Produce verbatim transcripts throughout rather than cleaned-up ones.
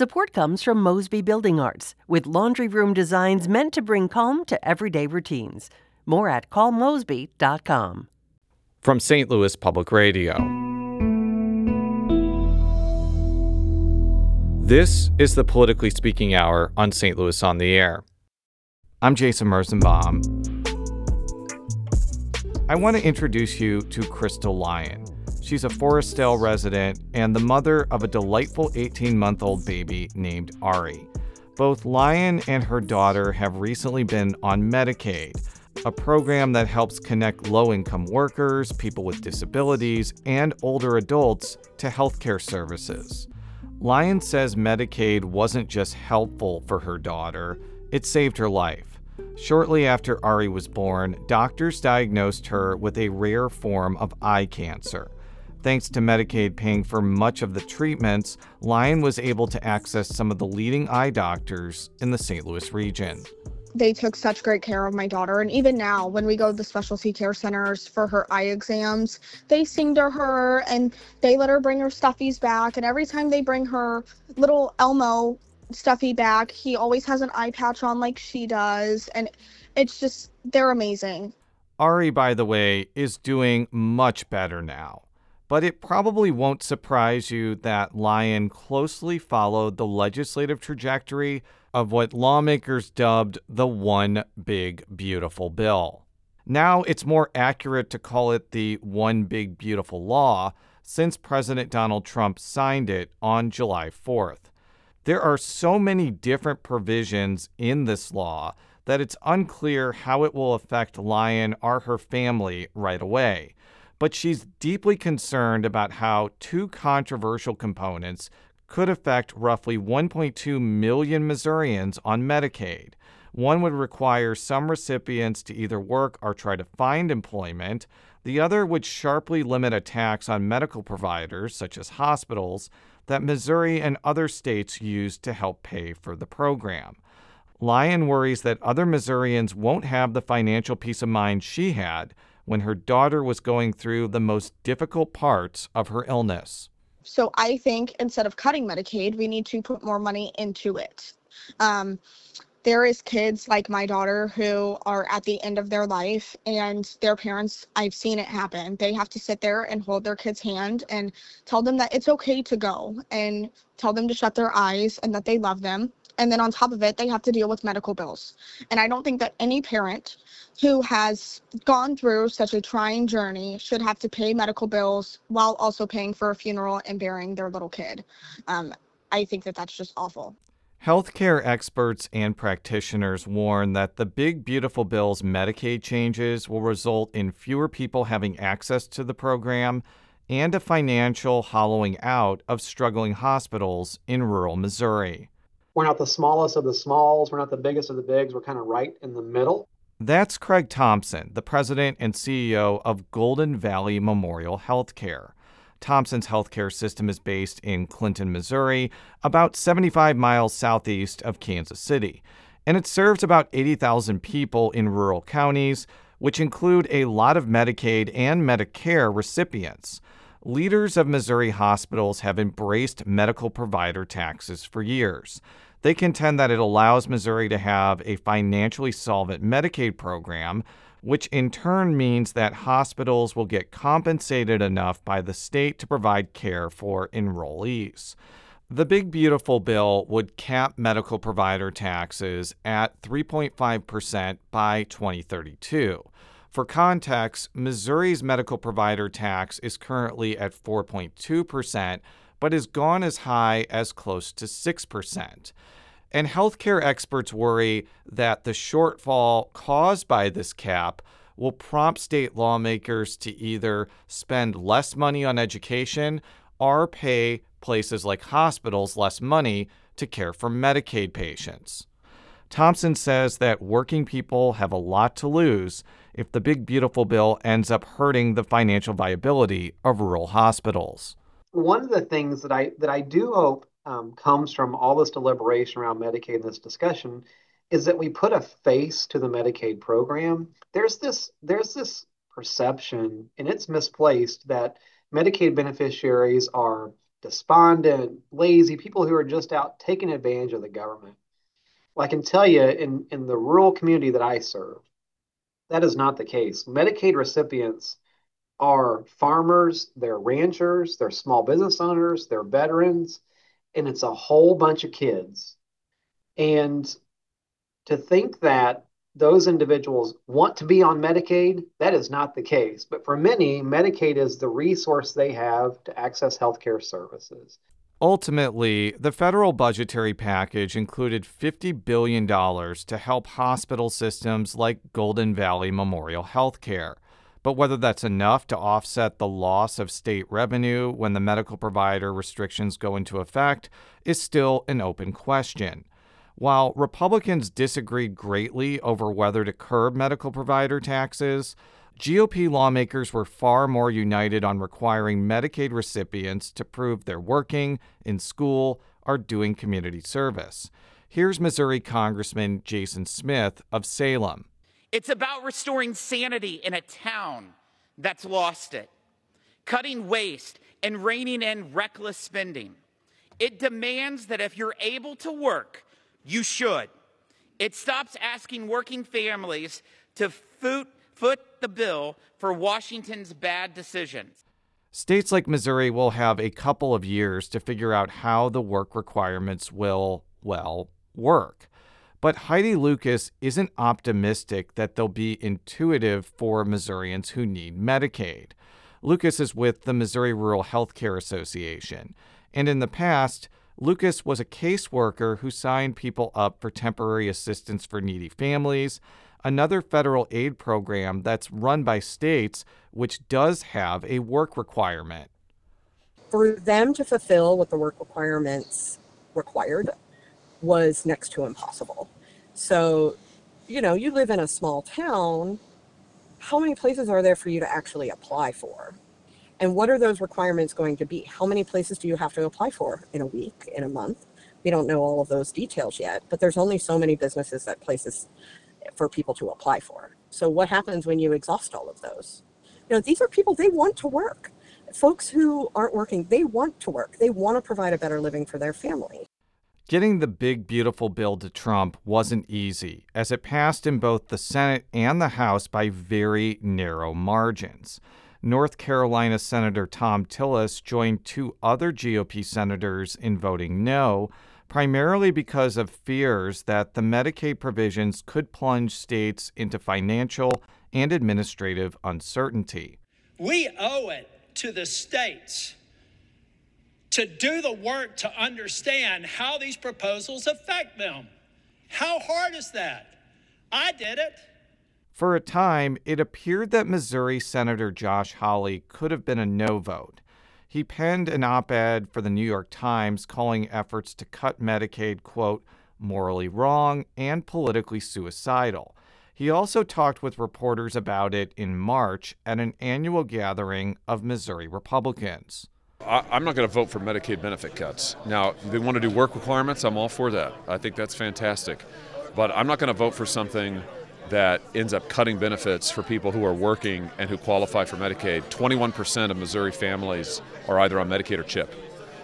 Support comes from Mosby Building Arts, with laundry room designs meant to bring calm to everyday routines. More at call mosby dot com. From Saint Louis Public Radio. This is the Politically Speaking Hour on Saint Louis on the Air. I'm Jason Merzenbaum. I want to introduce you to Crystal Lyon. She's a Forestdale resident and the mother of a delightful eighteen-month-old baby named Ari. Both Lyon and her daughter have recently been on Medicaid, a program that helps connect low-income workers, people with disabilities, and older adults to healthcare services. Lyon says Medicaid wasn't just helpful for her daughter, it saved her life. Shortly after Ari was born, doctors diagnosed her with a rare form of eye cancer. Thanks to Medicaid paying for much of the treatments, Lyon was able to access some of the leading eye doctors in the Saint Louis region. They took such great care of my daughter. And even now, when we go to the specialty care centers for her eye exams, they sing to her and they let her bring her stuffies back. And every time they bring her little Elmo stuffy back, he always has an eye patch on like she does. And it's just, they're amazing. Ari, by the way, is doing much better now. But it probably won't surprise you that Lyon closely followed the legislative trajectory of what lawmakers dubbed the One Big Beautiful Bill. Now it's more accurate to call it the One Big Beautiful Law, since President Donald Trump signed it on July fourth. There are so many different provisions in this law that it's unclear how it will affect Lyon or her family right away. But she's deeply concerned about how two controversial components could affect roughly one point two million Missourians on Medicaid. One would require some recipients to either work or try to find employment. The other would sharply limit a tax on medical providers, such as hospitals, that Missouri and other states use to help pay for the program. Lyon worries that other Missourians won't have the financial peace of mind she had when her daughter was going through the most difficult parts of her illness. So I think instead of cutting Medicaid, we need to put more money into it. Um, there is kids like my daughter who are at the end of their life and their parents, I've seen it happen. They have to sit there and hold their kid's hand and tell them that it's okay to go and tell them to shut their eyes and that they love them. And then on top of it, they have to deal with medical bills. And I don't think that any parent who has gone through such a trying journey should have to pay medical bills while also paying for a funeral and burying their little kid. Um, I think that that's just awful. Healthcare experts and practitioners warn that the Big Beautiful Bill's Medicaid changes will result in fewer people having access to the program and a financial hollowing out of struggling hospitals in rural Missouri. We're not the smallest of the smalls. We're not the biggest of the bigs. We're kind of right in the middle. That's Craig Thompson, the president and C E O of Golden Valley Memorial Healthcare. Thompson's healthcare system is based in Clinton, Missouri, about seventy-five miles southeast of Kansas City, and it serves about eighty thousand people in rural counties, which include a lot of Medicaid and Medicare recipients. Leaders of Missouri hospitals have embraced medical provider taxes for years. They contend that it allows Missouri to have a financially solvent Medicaid program, which in turn means that hospitals will get compensated enough by the state to provide care for enrollees. The Big Beautiful Bill would cap medical provider taxes at three point five percent by twenty thirty-two. For context, Missouri's medical provider tax is currently at four point two percent, but has gone as high as close to six percent. And healthcare experts worry that the shortfall caused by this cap will prompt state lawmakers to either spend less money on education or pay places like hospitals less money to care for Medicaid patients. Thompson says that working people have a lot to lose if the Big Beautiful Bill ends up hurting the financial viability of rural hospitals. One of the things that I that I do hope um, comes from all this deliberation around Medicaid and this discussion is that we put a face to the Medicaid program. There's this there's this perception, and it's misplaced, that Medicaid beneficiaries are despondent, lazy, people who are just out taking advantage of the government. Well, I can tell you in, in the rural community that I serve, that is not the case. Medicaid recipients are farmers, they're ranchers, they're small business owners, they're veterans, and it's a whole bunch of kids. And to think that those individuals want to be on Medicaid, that is not the case. But for many, Medicaid is the resource they have to access healthcare services. Ultimately, the federal budgetary package included fifty billion dollars to help hospital systems like Golden Valley Memorial Healthcare. But whether that's enough to offset the loss of state revenue when the medical provider restrictions go into effect is still an open question. While Republicans disagreed greatly over whether to curb medical provider taxes, G O P lawmakers were far more united on requiring Medicaid recipients to prove they're working, in school, or doing community service. Here's Missouri Congressman Jason Smith of Salem. It's about restoring sanity in a town that's lost it, cutting waste and reining in reckless spending. It demands that if you're able to work, you should. It stops asking working families to foot, foot the bill for Washington's bad decisions. States like Missouri will have a couple of years to figure out how the work requirements will, well, work. But Heidi Lucas isn't optimistic that they'll be intuitive for Missourians who need Medicaid. Lucas is with the Missouri Rural Healthcare Association, and in the past, Lucas was a caseworker who signed people up for temporary assistance for needy families, another federal aid program that's run by states, which does have a work requirement. For them to fulfill what the work requirements required was next to impossible. So, you know, you live in a small town, how many places are there for you to actually apply for? And what are those requirements going to be? How many places do you have to apply for in a week, in a month? We don't know all of those details yet, but there's only so many businesses that places for people to apply for. So what happens when you exhaust all of those? You know, these are people, they want to work. Folks who aren't working, they want to work. They want to provide a better living for their family. Getting the big, beautiful bill to Trump wasn't easy, as it passed in both the Senate and the House by very narrow margins. North Carolina Senator Thom Tillis joined two other G O P senators in voting no, primarily because of fears that the Medicaid provisions could plunge states into financial and administrative uncertainty. We owe it to the states to do the work to understand how these proposals affect them. How hard is that? I did it. For a time, it appeared that Missouri Senator Josh Hawley could have been a no vote. He penned an op-ed for the New York Times calling efforts to cut Medicaid, quote, morally wrong and politically suicidal. He also talked with reporters about it in March at an annual gathering of Missouri Republicans. I'm not going to vote for Medicaid benefit cuts. Now, they want to do work requirements. I'm all for that. I think that's fantastic. But I'm not going to vote for something that ends up cutting benefits for people who are working and who qualify for Medicaid. twenty-one percent of Missouri families are either on Medicaid or CHIP.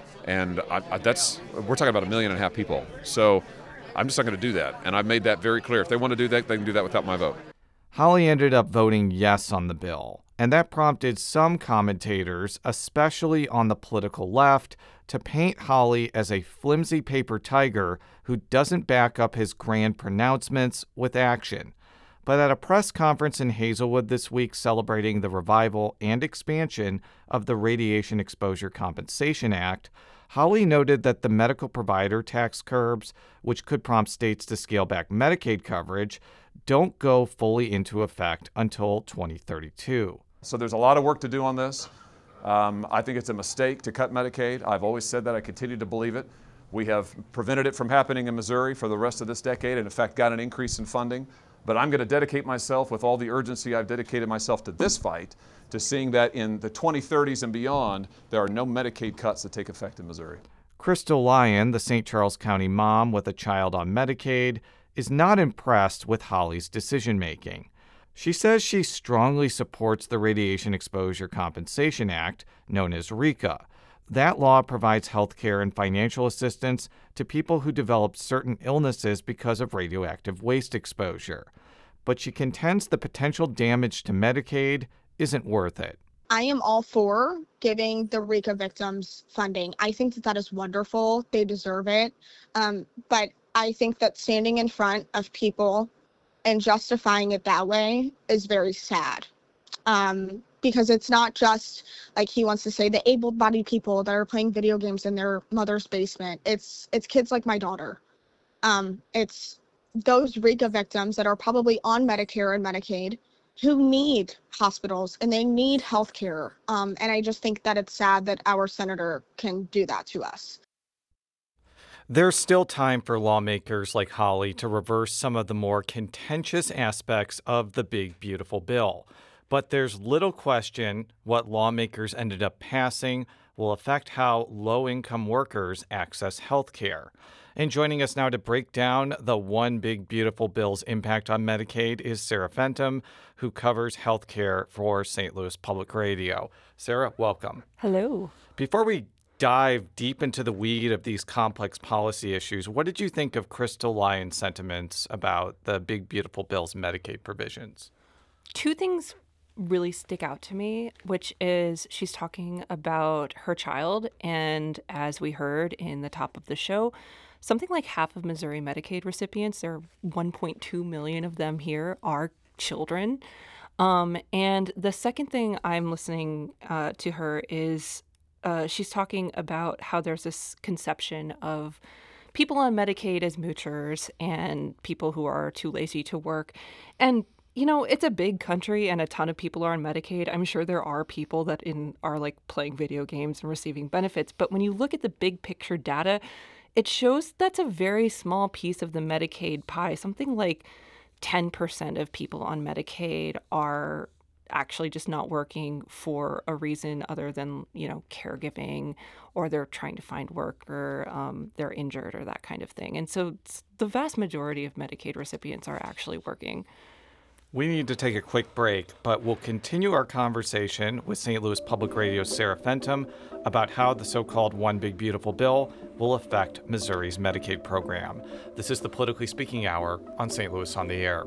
And I, I, that's we're talking about a million and a half people. So I'm just not going to do that. And I've made that very clear. If they want to do that, they can do that without my vote. Hawley ended up voting yes on the bill, and that prompted some commentators, especially on the political left, to paint Hawley as a flimsy paper tiger who doesn't back up his grand pronouncements with action. But at a press conference in Hazelwood this week celebrating the revival and expansion of the Radiation Exposure Compensation Act, Hawley noted that the medical provider tax curbs, which could prompt states to scale back Medicaid coverage, don't go fully into effect until twenty thirty-two. So there's a lot of work to do on this. Um, I think it's a mistake to cut Medicaid. I've always said that. I continue to believe it. We have prevented it from happening in Missouri for the rest of this decade and, in fact, got an increase in funding. But I'm going to dedicate myself, with all the urgency I've dedicated myself to this fight, to seeing that in the twenty thirties and beyond, there are no Medicaid cuts that take effect in Missouri. Crystal Lyon, the Saint Charles County mom with a child on Medicaid, is not impressed with Hawley's decision-making. She says she strongly supports the Radiation Exposure Compensation Act, known as RECA. that law provides health care and financial assistance to people who develop certain illnesses because of radioactive waste exposure. But she contends the potential damage to Medicaid isn't worth it. I am all for giving the RICA victims funding. I think that that is wonderful. They deserve it. Um, but I think that standing in front of people and justifying it that way is very sad. Um, because it's not just, like he wants to say, the able-bodied people that are playing video games in their mother's basement. It's it's kids like my daughter. Um, it's those RICA victims that are probably on Medicare and Medicaid who need hospitals and they need health care. Um, and I just think that it's sad that our senator can do that to us. There's still time for lawmakers like Holly to reverse some of the more contentious aspects of the big, beautiful bill. But there's little question what lawmakers ended up passing will affect how low-income workers access health care. And joining us now to break down the One Big Beautiful Bill's impact on Medicaid is Sarah Fenton, who covers health care for Saint Louis Public Radio. Sarah, welcome. Hello. Before we dive deep into the weed of these complex policy issues, what did you think of Crystal Lyon's sentiments about the Big Beautiful Bill's Medicaid provisions? Two things really stick out to me, which is she's talking about her child. And as we heard in the top of the show, something like half of Missouri Medicaid recipients, there are one point two million of them here, are children. Um, and the second thing I'm listening uh, to her is uh, she's talking about how there's this conception of people on Medicaid as moochers and people who are too lazy to work. And you know, it's a big country and a ton of people are on Medicaid. I'm sure there are people that in are like playing video games and receiving benefits. But when you look at the big picture data, it shows that's a very small piece of the Medicaid pie. Something like ten percent of people on Medicaid are actually just not working for a reason other than, you know, caregiving, or they're trying to find work, or um, they're injured or that kind of thing. And so the vast majority of Medicaid recipients are actually working. We need to take a quick break, but we'll continue our conversation with Saint Louis Public Radio's Sarah Fenton about how the so-called One Big Beautiful Bill will affect Missouri's Medicaid program. This is the Politically Speaking Hour on Saint Louis on the Air.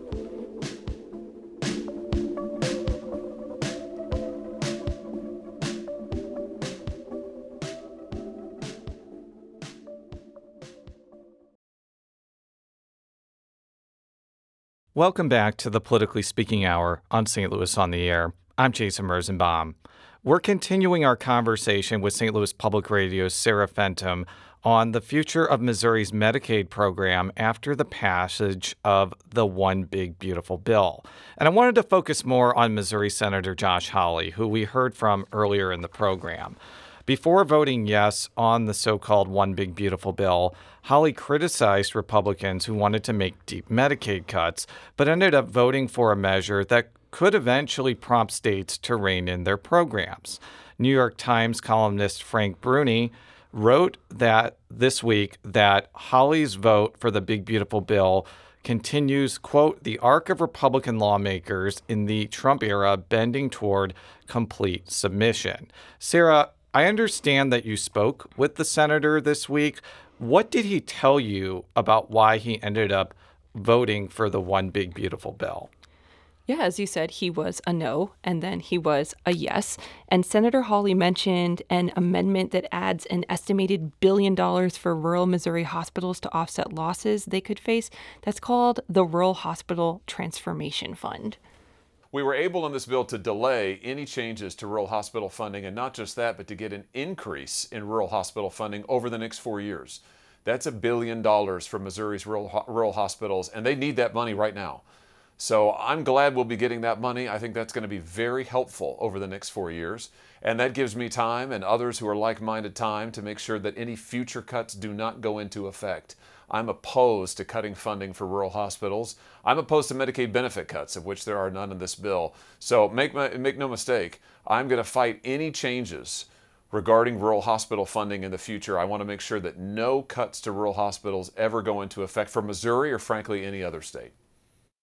Welcome back to the Politically Speaking Hour on Saint Louis on the Air. I'm Jason Rosenbaum. We're continuing our conversation with Saint Louis Public Radio's Sarah Fenton on the future of Missouri's Medicaid program after the passage of the One Big Beautiful Bill. And I wanted to focus more on Missouri Senator Josh Hawley, who we heard from earlier in the program. Before voting yes on the so-called One Big Beautiful Bill, Hawley criticized Republicans who wanted to make deep Medicaid cuts, but ended up voting for a measure that could eventually prompt states to rein in their programs. New York Times columnist Frank Bruni wrote that this week that Hawley's vote for the Big Beautiful Bill continues, quote, the arc of Republican lawmakers in the Trump era bending toward complete submission. Sarah, I understand that you spoke with the senator this week. What did he tell you about why he ended up voting for the One Big Beautiful Bill? Yeah, as you said, he was a no, and then he was a yes. And Senator Hawley mentioned an amendment that adds an estimated billion dollars for rural Missouri hospitals to offset losses they could face. That's called the Rural Hospital Transformation Fund. We were able in this bill to delay any changes to rural hospital funding, and not just that, but to get an increase in rural hospital funding over the next four years. That's a billion dollars for Missouri's rural, rural hospitals, and they need that money right now. So I'm glad we'll be getting that money. I think that's going to be very helpful over the next four years. And that gives me time and others who are like-minded time to make sure that any future cuts do not go into effect. I'm opposed to cutting funding for rural hospitals. I'm opposed to Medicaid benefit cuts, of which there are none in this bill. So make, my, make no mistake, I'm going to fight any changes regarding rural hospital funding in the future. I want to make sure that no cuts to rural hospitals ever go into effect for Missouri or, frankly, any other state.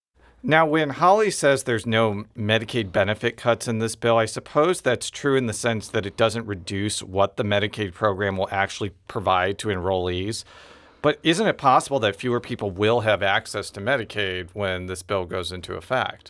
Now, when Holly says there's no Medicaid benefit cuts in this bill, I suppose that's true in the sense that it doesn't reduce what the Medicaid program will actually provide to enrollees. But isn't it possible that fewer people will have access to Medicaid when this bill goes into effect?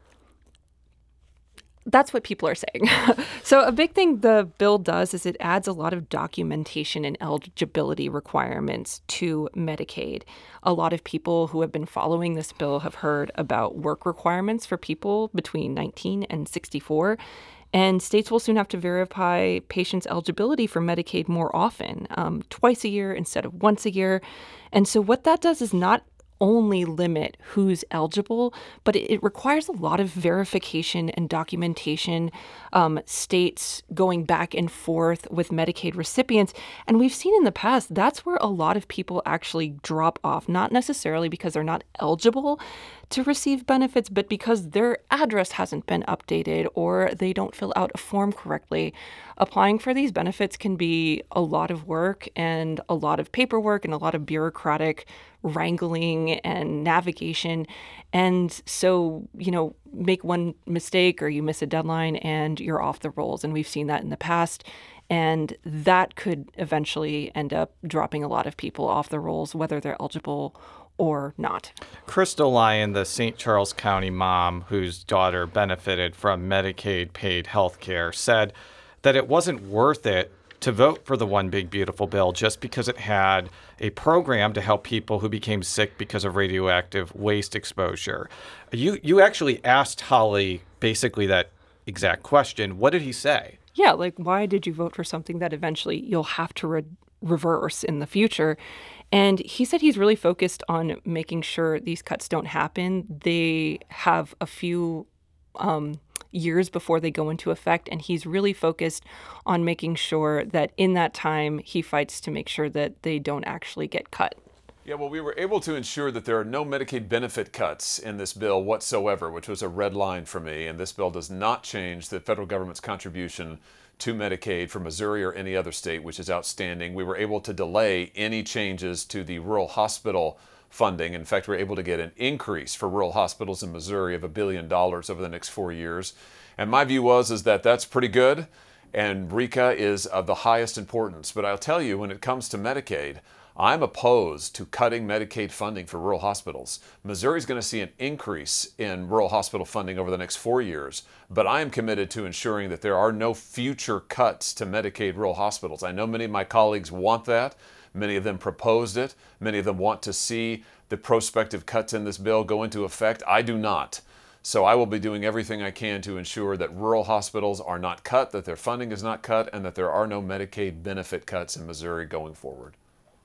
That's what people are saying. So a big thing the bill does is it adds a lot of documentation and eligibility requirements to Medicaid. A lot of people who have been following this bill have heard about work requirements for people between nineteen and sixty-four. And states will soon have to verify patients' eligibility for Medicaid more often, um, twice a year instead of once a year. And so what that does is not only limit who's eligible, but it, it requires a lot of verification and documentation, um, states going back and forth with Medicaid recipients. And we've seen in the past, that's where a lot of people actually drop off, not necessarily because they're not eligible to receive benefits, but because their address hasn't been updated or they don't fill out a form correctly. Applying for these benefits can be a lot of work and a lot of paperwork and a lot of bureaucratic wrangling and navigation. And so, you know, make one mistake or you miss a deadline and you're off the rolls. And we've seen that in the past. And that could eventually end up dropping a lot of people off the rolls, whether they're eligible or not. Crystal Lyon, the Saint Charles County mom whose daughter benefited from Medicaid paid health care, said that it wasn't worth it to vote for the One Big Beautiful bill just because it had a program to help people who became sick because of radioactive waste exposure. You you actually asked Holly basically that exact question. What did he say? Yeah, like, why did you vote for something that eventually you'll have to re- reverse in the future? And he said he's really focused on making sure these cuts don't happen. They have a few um, years before they go into effect, and he's really focused on making sure that in that time he fights to make sure that they don't actually get cut. Yeah, well, we were able to ensure that there are no Medicaid benefit cuts in this bill whatsoever, which was a red line for me. And this bill does not change the federal government's contribution to Medicaid for Missouri or any other state, which is outstanding. We were able to delay any changes to the rural hospital funding. In fact, we were able to get an increase for rural hospitals in Missouri of a billion dollars over the next four years. And my view was is that that's pretty good, and R C A is of the highest importance. But I'll tell you, when it comes to Medicaid, I'm opposed to cutting Medicaid funding for rural hospitals. Missouri is going to see an increase in rural hospital funding over the next four years, but I am committed to ensuring that there are no future cuts to Medicaid rural hospitals. I know many of my colleagues want that. Many of them proposed it. Many of them want to see the prospective cuts in this bill go into effect. I do not. So I will be doing everything I can to ensure that rural hospitals are not cut, that their funding is not cut, and that there are no Medicaid benefit cuts in Missouri going forward.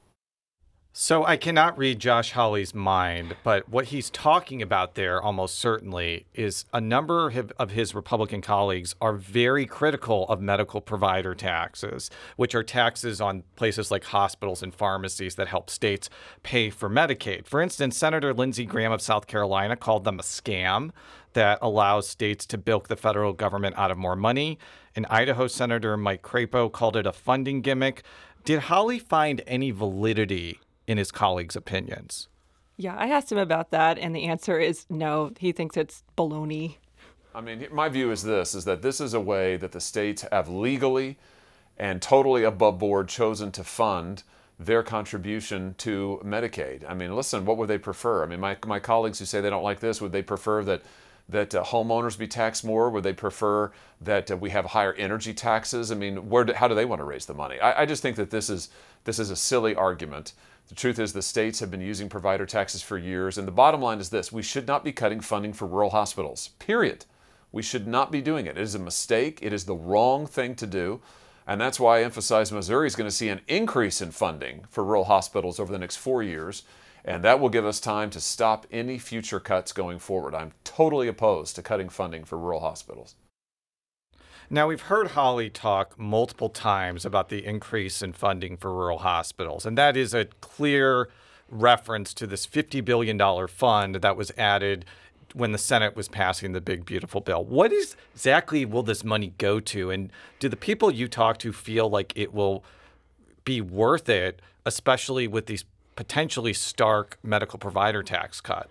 So I cannot read Josh Hawley's mind, but what he's talking about there almost certainly is a number of his Republican colleagues are very critical of medical provider taxes, which are taxes on places like hospitals and pharmacies that help states pay for Medicaid. For instance, Senator Lindsey Graham of South Carolina called them a scam that allows states to bilk the federal government out of more money. And Idaho Senator Mike Crapo called it a funding gimmick. Did Hawley find any validity in his colleagues' opinions? Yeah, I asked him about that, and the answer is no. He thinks it's baloney. I mean, my view is this, is that this is a way that the states have legally and totally above board chosen to fund their contribution to Medicaid. I mean, listen, what would they prefer? I mean, my, my colleagues who say they don't like this, would they prefer that that uh, homeowners be taxed more? Would they prefer that uh, we have higher energy taxes? I mean, where do, how do they want to raise the money? I, I just think that this is this is a silly argument. The truth is the states have been using provider taxes for years, and the bottom line is this: we should not be cutting funding for rural hospitals, period. We should not be doing it. It is a mistake. It is the wrong thing to do, and that's why I emphasize Missouri is going to see an increase in funding for rural hospitals over the next four years, and that will give us time to stop any future cuts going forward. I'm totally opposed to cutting funding for rural hospitals. Now, we've heard Hawley talk multiple times about the increase in funding for rural hospitals, and that is a clear reference to this fifty billion dollars fund that was added when the Senate was passing the Big Beautiful Bill. What is, exactly will this money go to, and do the people you talk to feel like it will be worth it, especially with these potentially stark medical provider tax cuts?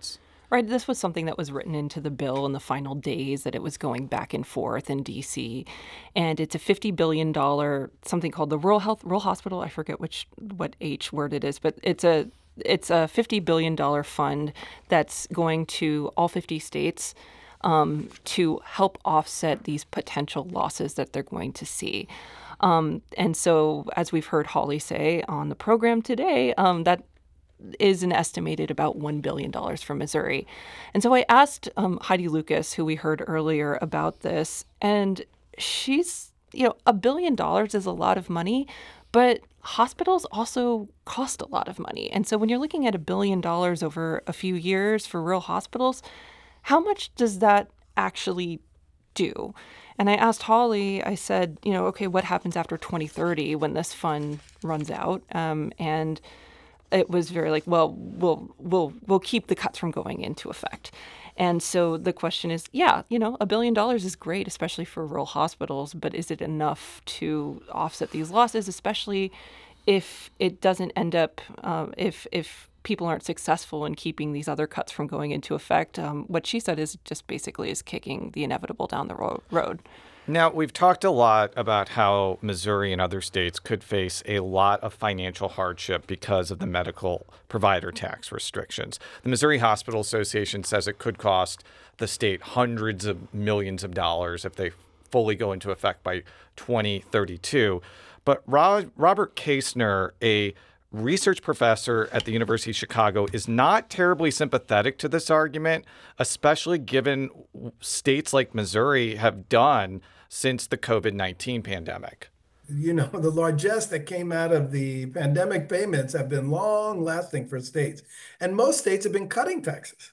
Right. This was something that was written into the bill in the final days that it was going back and forth in D C. And it's a fifty billion dollars, something called the Rural Health, Rural Hospital. I forget which, what H word it is, but it's a, it's a fifty billion dollars fund that's going to all fifty states um, to help offset these potential losses that they're going to see. Um, and so, as we've heard Hawley say on the program today, um, that is an estimated about one billion dollars for Missouri. And so I asked um, Heidi Lucas, who we heard earlier, about this, and she's, you know, a billion dollars is a lot of money, but hospitals also cost a lot of money. And so when you're looking at a billion dollars over a few years for rural hospitals, how much does that actually do? And I asked Hawley, I said, you know, okay, what happens after twenty thirty when this fund runs out? Um, and it was very like, well, we'll we'll we'll keep the cuts from going into effect. And so the question is, yeah, you know, a billion dollars is great, especially for rural hospitals, but is it enough to offset these losses, especially if it doesn't end up, uh, if if people aren't successful in keeping these other cuts from going into effect? Um, what she said is just basically is kicking the inevitable down the ro- road. Now, we've talked a lot about how Missouri and other states could face a lot of financial hardship because of the medical provider tax restrictions. The Missouri Hospital Association says it could cost the state hundreds of millions of dollars if they fully go into effect by twenty thirty-two. But Ro- Robert Kaestner, a research professor at the University of Chicago, is not terribly sympathetic to this argument, especially given states like Missouri have done since the COVID nineteen pandemic. You know, the largesse that came out of the pandemic payments have been long lasting for states. And most states have been cutting taxes,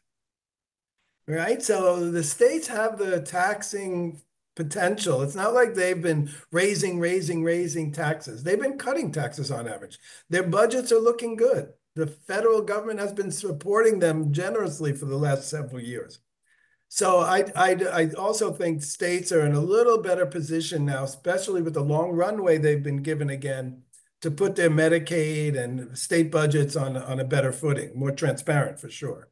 right? So the states have the taxing potential. It's not like they've been raising, raising, raising taxes. They've been cutting taxes on average. Their budgets are looking good. The federal government has been supporting them generously for the last several years. So I, I, I also think states are in a little better position now, especially with the long runway they've been given again, to put their Medicaid and state budgets on, on a better footing, more transparent for sure.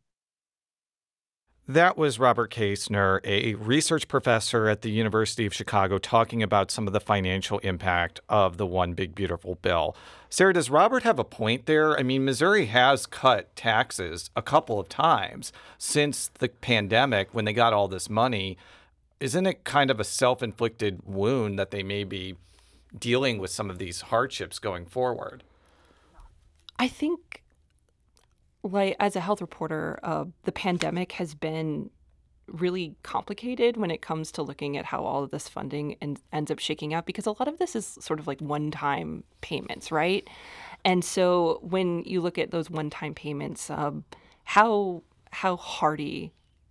That was Robert Kaestner, a research professor at the University of Chicago, talking about some of the financial impact of the One Big Beautiful Bill. Sarah, does Robert have a point there? I mean, Missouri has cut taxes a couple of times since the pandemic when they got all this money. Isn't it kind of a self-inflicted wound that they may be dealing with some of these hardships going forward? I think, like, as a health reporter, uh, the pandemic has been really complicated when it comes to looking at how all of this funding en- ends up shaking out, because a lot of this is sort of like one-time payments, right? And so when you look at those one-time payments, um, how how hardy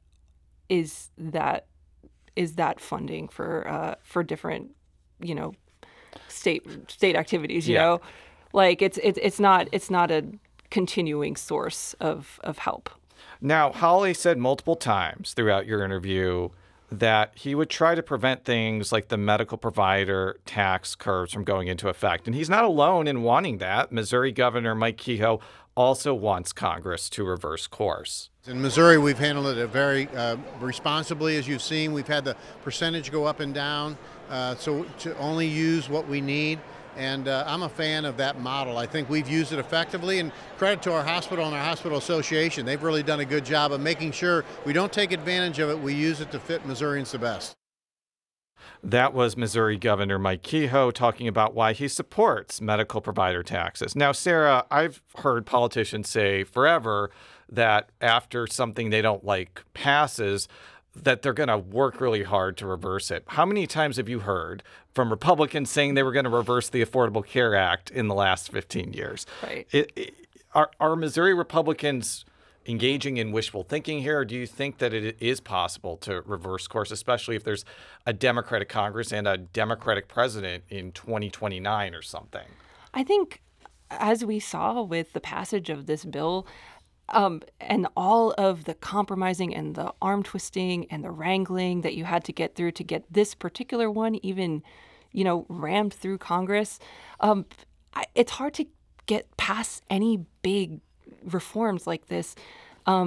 is that is that funding for uh, for different, you know, state state activities? You Yeah. know, like it's it's it's not it's not a continuing source of, of help. Now, Hawley said multiple times throughout your interview that he would try to prevent things like the medical provider tax curves from going into effect. And he's not alone in wanting that. Missouri Governor Mike Kehoe also wants Congress to reverse course. In Missouri, we've handled it very uh, responsibly, as you've seen. We've had the percentage go up and down, uh, so to only use what we need. And uh, I'm a fan of that model. I think we've used it effectively, and credit to our hospital and our hospital association. They've really done a good job of making sure we don't take advantage of it. We use it to fit Missourians the best. That was Missouri Governor Mike Kehoe talking about why he supports medical provider taxes. Now, Sarah, I've heard politicians say forever that after something they don't like passes, that they're going to work really hard to reverse it. How many times have you heard from Republicans saying they were going to reverse the Affordable Care Act in the last fifteen years? Right. It, it, are, are Missouri Republicans engaging in wishful thinking here, or do you think that it is possible to reverse course, especially if there's a Democratic Congress and a Democratic president in twenty twenty-nine or something? I think, as we saw with the passage of this bill, Um, and all of the compromising and the arm twisting and the wrangling that you had to get through to get this particular one even, you know, rammed through Congress, um, I, it's hard to get past any big reforms like this. Um,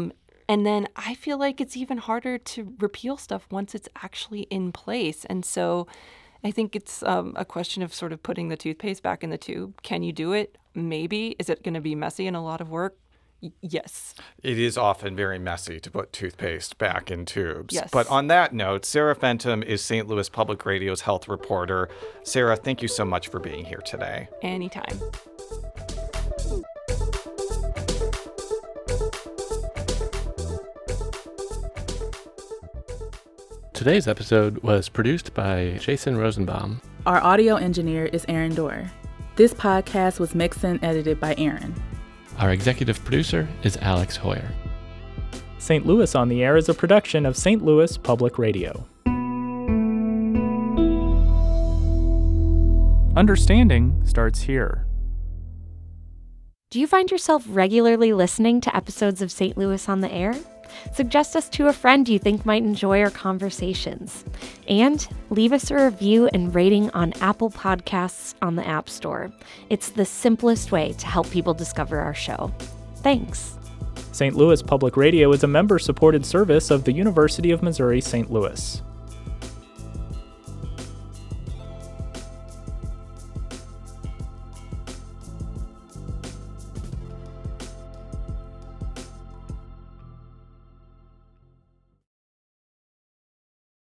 And then I feel like it's even harder to repeal stuff once it's actually in place. And so I think it's um, a question of sort of putting the toothpaste back in the tube. Can you do it? Maybe. Is it going to be messy and a lot of work? Y- yes. It is often very messy to put toothpaste back in tubes. Yes. But on that note, Sarah Fenton is Saint Louis Public Radio's health reporter. Sarah, thank you so much for being here today. Anytime. Today's episode was produced by Jason Rosenbaum. Our audio engineer is Aaron Dorr. This podcast was mixed and edited by Aaron. Our executive producer is Alex Hoyer. Saint Louis on the Air is a production of Saint Louis Public Radio. Understanding starts here. Do you find yourself regularly listening to episodes of Saint Louis on the Air? Suggest us to a friend you think might enjoy our conversations. And leave us a review and rating on Apple Podcasts on the App Store. It's the simplest way to help people discover our show. Thanks. Saint Louis Public Radio is a member-supported service of the University of Missouri Saint Louis.